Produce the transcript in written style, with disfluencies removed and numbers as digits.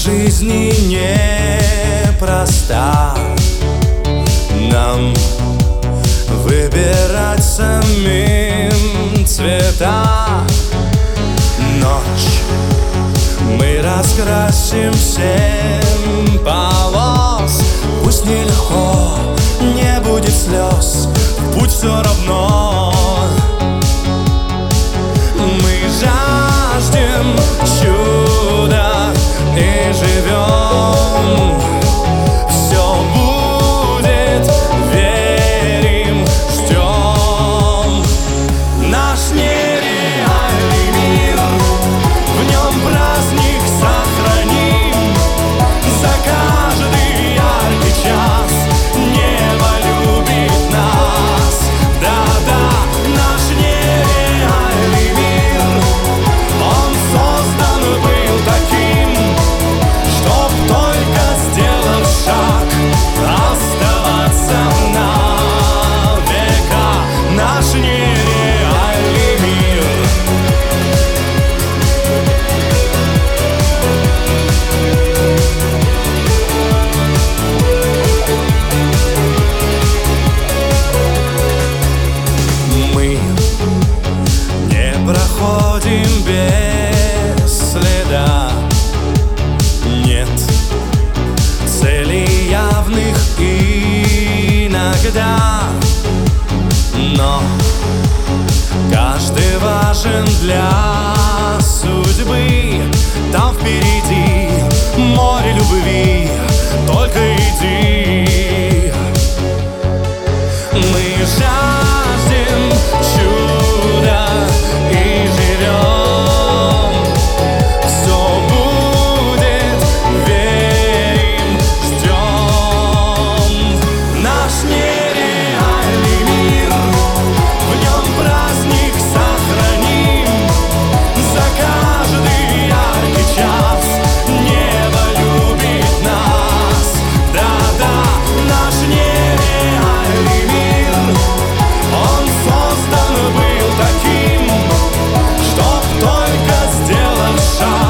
жизни непроста. Нам выбирать самим цвета. Ночь мы раскрасим всем полос. Пусть нелегко, не будет слез, путь все равно. Мы жаждем чуда и живем. Все будет, верим, ждем. Наш нереальный мир, в нем праздник сохраним. За каждый яркий час небо любит нас. Да-да, наш нереальный мир, он создан был таким, чтоб только сделав шаг, оставаться навека. Наш нереальный мир. Мы не проходим без следа. Нет целей явных иногда, но каждый важен для судьбы. Там впереди море любви, только иди. Мы жаждем чуда и живем. Все будет, верим, ждем. Наш нереальный мир, в нем праздник сохраним. За каждый яркий час небо любит нас. Да-да, наш нереальный мир, он создан был таким, чтоб только сделав шаг,